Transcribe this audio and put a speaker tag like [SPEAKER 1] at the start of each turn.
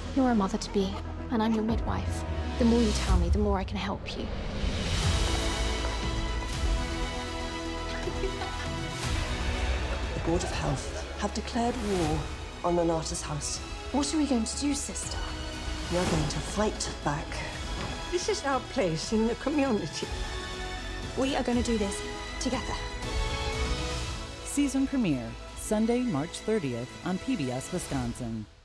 [SPEAKER 1] You're a mother-to-be, and I'm your midwife. The more you tell me, the more I can help you.
[SPEAKER 2] The Board of Health have declared war on Nonata's house.
[SPEAKER 1] What are we going to do, sister?
[SPEAKER 2] We are going to fight back.
[SPEAKER 3] This is our place in the community.
[SPEAKER 1] We are going to do this together.
[SPEAKER 4] Season premiere, Sunday, March 30th on PBS Wisconsin.